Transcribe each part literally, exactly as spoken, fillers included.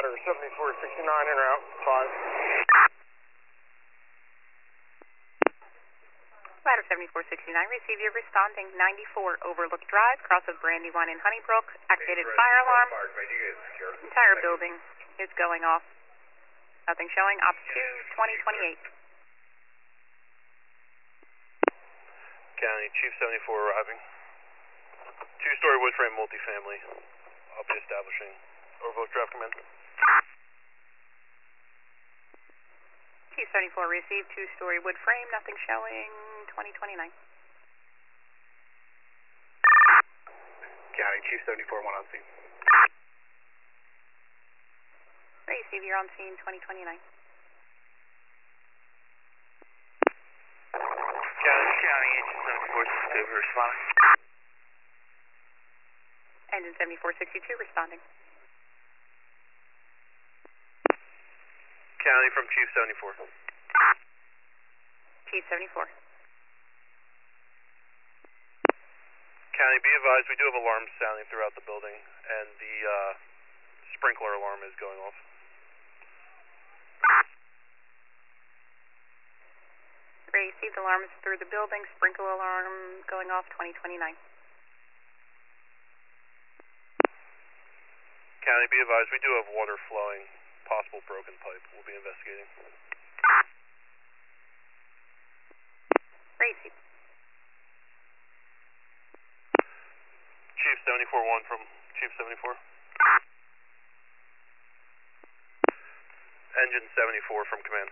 Ladder seventy-four sixty-nine in route five. Ladder seventy-four sixty-nine, receive your responding ninety-four Overlook Drive, cross of Brandywine and Honeybrook, activated fire alarm. Entire building is going off. Nothing showing. Op two, twenty twenty-eight. County, Chief seventy-four arriving. Two-story wood frame multifamily. I'll be establishing. Overlook Drive, command. Chief seventy-four received, two-story wood frame, nothing showing, twenty twenty-nine. County, Chief seventy-four, one on scene. Receive, you're on scene, twenty twenty-nine. County, County, Engine seventy-four sixty-two, responding. Engine seventy-four sixty-two responding. County from Chief seventy-four. Chief seventy-four. County, be advised, we do have alarms sounding throughout the building, and the uh, sprinkler alarm is going off. Received alarms through the building, sprinkler alarm going off, twenty twenty-nine. County, be advised, we do have water flowing, possible broken pipe. We'll be investigating. Receive. Chief seventy-four one from Chief seventy-four. Engine seventy-four from command.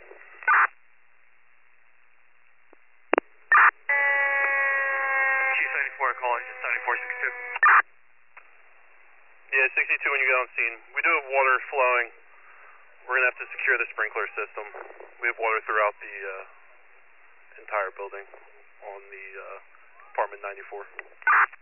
Chief seventy-four, call engine seventy-four sixty-two. Yeah, sixty-two when you get on scene. We do have water flowing. We're going to have to secure the sprinkler system. We have water throughout the uh, entire building on the uh, apartment ninety-four.